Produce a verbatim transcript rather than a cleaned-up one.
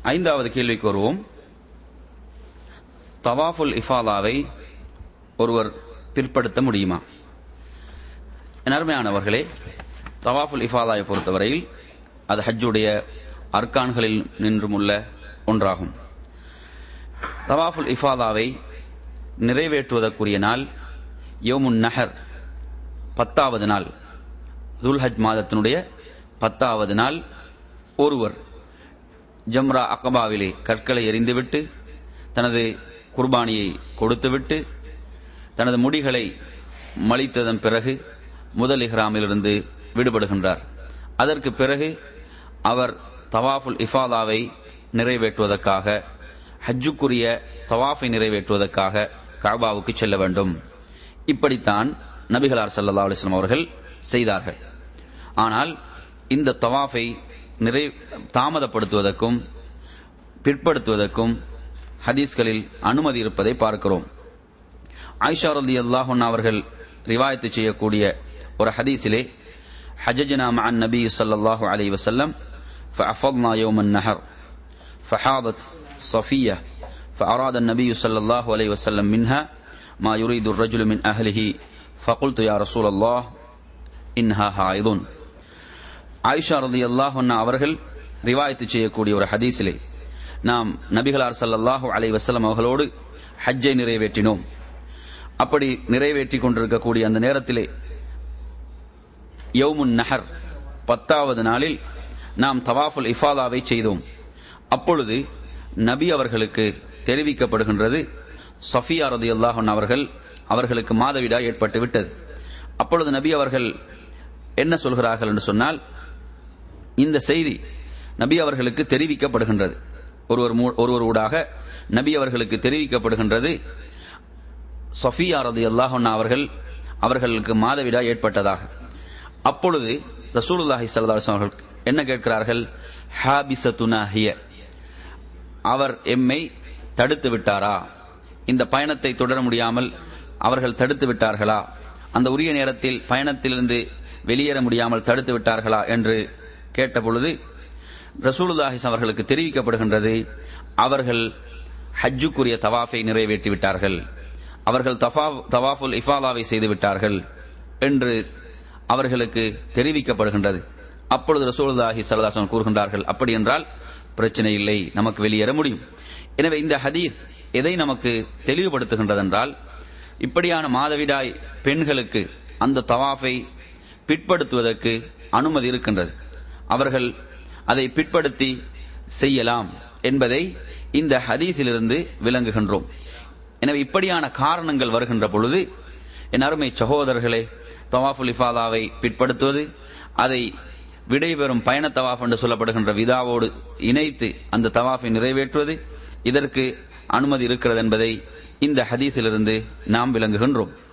ஐந்தாவது கேள்விக்கு வருவோம். தவாஃபுல் இஃபாதாவை ஒருவர் பிற்படுத்த முடியுமா? என் அருமையானவர்களே, தவாஃபுல் இஃபாதாவை பொறுத்தவரையில் அது ஹஜ்ஜுடைய அர்கான்களில் நின்றும் உள்ள ஒன்றாகும். தவாஃபுல் இஃபாதாவை நிறைவேற்றுவதற்குரிய நாள் யௌமுன் நஹர், பத்தாவது நாள், துல்ஹஜ் மாதத்தினுடைய பத்தாவது நாள். ஒருவர் ஜம்ரா அகபாவிலே கற்களை எறிந்துவிட்டு தனது குர்பானியை கொடுத்துவிட்டு தனது முடிகளை மலித்ததன் பிறகு முதல் இஹ்ராமிலிருந்து விடுபடுகின்றார். அதற்கு பிறகு அவர் தவாஃபுல் இஃபாதாவை நிறைவேற்றுவதற்காக, ஹஜ்ஜுக்குரிய தவாஃபை நிறைவேற்றுவதற்காக கஅபாவுக்கு செல்ல வேண்டும். இப்படித்தான் நபிகளார் ஸல்லல்லாஹு அலைஹி வஸல்லம் அவர்கள் செய்தார்கள். ஆனால் இந்த தவாஃபை நிறை தாமதப்படுத்துவதற்கும் பிற்படுத்துவதற்கும் ஹதீஸ்களில் அனுமதி இருப்பதை பார்க்கிறோம். ஆயிஷா ரலியல்லாஹு அன்ஹா அவர்கள் ரிவாயத்து செய்யக்கூடிய ஒரு ஹதீஸிலே, ஹஜ்ஜனா மஅன் நபி ஸல்லல்லாஹு அலைஹி வஸல்லம் ஃபஅஃபضنا يوم النحر فحاضت صفية فأراد النبي صلى الله عليه وسلم منها ما يريد الرجل من أهله فقلت يا رسول الله إنها حائض. ஆயிஷா ரலியல்லாஹு அன்ஹா அவர்கள் ரிவாயத்து செய்யக்கூடிய ஒரு ஹதீஸிலே, நாம் நபிகளார் ஸல்லல்லாஹு அலைஹி வஸல்லம் அவர்களோடு ஹஜ்ஜை நிறைவேற்றினோம். அப்படி நிறைவேற்றிக் கொண்டிருக்கக்கூடிய அந்த நேரத்திலே யௌமுன் நஹர், பத்தாவது நாளில் நாம் தவாஃபுல் இஃபாதாவை செய்தோம். அப்பொழுது நபி அவர்களுக்கு தெரிவிக்கப்படுகின்றது, சஃபியா ரலியல்லாஹு அன்ஹா அவர்கள் அவர்களுக்கு மாதவிடாய் ஏற்பட்டு விட்டது. அப்பொழுது நபி அவர்கள் என்ன சொல்கிறார்கள் என்று சொன்னால், இந்த செய்தி நபி அவர்களுக்கு தெரிவிக்கப்படுகின்றது, ஒருவர் ஒருவர் ஊடாக நபி அவர்களுக்கு தெரிவிக்கப்படுகின்றது, சஃபியா ரலியல்லாஹு அன்ஹா அவர்கள் அவர்களுக்கு மாதவிடாய் ஏற்பட்டதாக. அப்பொழுது ரசூலுல்லாஹி ஸல்லல்லாஹு அலைஹி வஸல்லம் அவர்கள் என்ன கேட்கிறார்கள்? ஹாபிசத்துனா ஹிய, அவர் எம்மை தடுத்து விட்டாரா? இந்த பயணத்தை தொடர முடியாமல் அவர்கள் தடுத்து விட்டார்களா? அந்த உரிய நேரத்தில் பயணத்திலிருந்து வெளியேற முடியாமல் தடுத்து விட்டார்களா என்று கேட்டபொழுது ரசூலுல்லாஹி அவர்களுக்கு தெரிவிக்கப்படுகின்றது, அவர்கள் ஹஜ்ஜுக்குரிய தவாஃபை நிறைவேற்றி விட்டார்கள், அவர்கள் தவாஃபுல் இஃபாதாவை செய்து விட்டார்கள் என்று அவர்களுக்கு தெரிவிக்கப்படுகின்றது. அப்பொழுது ரசூலுல்லாஹி ஸல்லல்லாஹு அலைஹி வஸல்லம் கூறுகின்றார்கள், அப்படி என்றால் பிரச்சனை இல்லை, நமக்கு வெளியேற முடியும். எனவே இந்த ஹதீஸ் எதை நமக்கு தெளிவுபடுத்துகின்றது என்றால், இப்படியான மாதவிடாய் பெண்களுக்கு அந்த தவாஃபை பிற்படுத்துவதற்கு அனுமதி இருக்கின்றது. அவர்கள் அதை பிற்படுத்தி செய்யலாம் என்பதை இந்த ஹதீஸிலிருந்து விளங்குகின்றோம். எனவே இப்படியான காரணங்கள் வருகின்ற பொழுது, என் அருமை சகோதரர்களே, தவாஃபுல் இஃபாதாவை பிற்படுத்துவது, அதை விடைபெறும் பயண தவாஃப் என்று சொல்லப்படுகின்ற விதாவோடு இணைத்து அந்த தவாஃபை நிறைவேற்றுவது, இதற்கு அனுமதி இருக்கிறது என்பதை இந்த ஹதீஸிலிருந்து நாம் விளங்குகின்றோம்.